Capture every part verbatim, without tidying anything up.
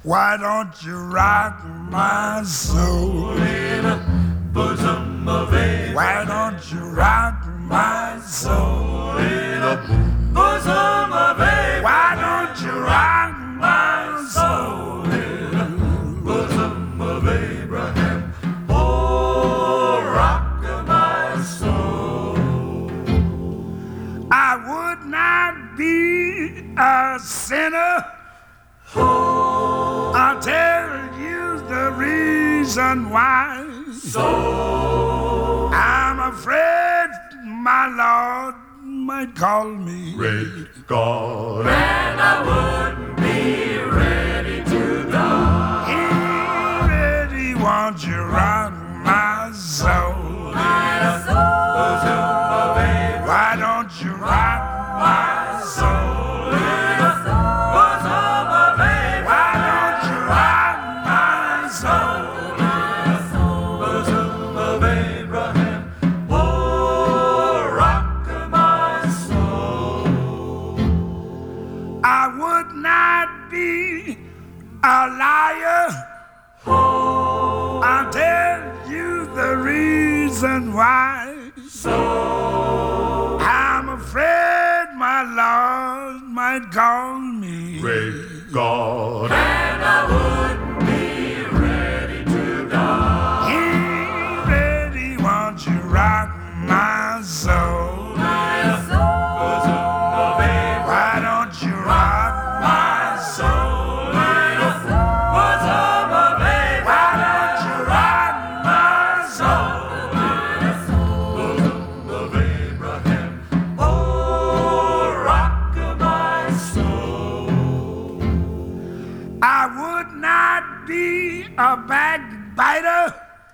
Why don't you rock my soul in the bosom of Abraham? Why don't you rock my soul in the bosom of Abraham? Why don't you rock my soul in the bosom of Abraham? Oh, rock my soul. I would not be a sinner. Oh, I'll tell you the reason why. So I'm afraid my Lord might call me. Great God. And I wouldn't be ready to die. He really wants you rock my soul. My soul. Why don't you rock my soul? A liar. Oh, I'll tell you the reason why. So I'm afraid my Lord might call me. Great God. And I wouldn't be ready to die. He really wants you rock my soul. My soul. Why don't you rock my soul? A backbiter.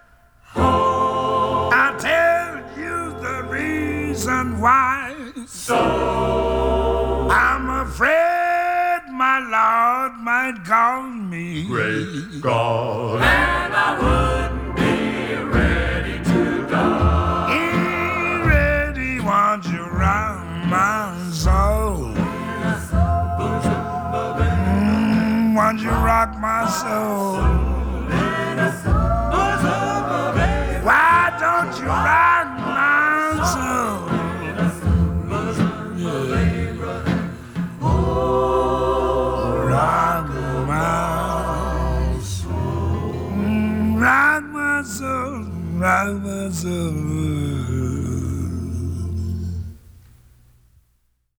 Oh, I'll tell you the reason why. So I'm afraid my Lord might call me. Great God. And I wouldn't be ready to die. He really wants you round my soul. Mm, wants you rock my soul.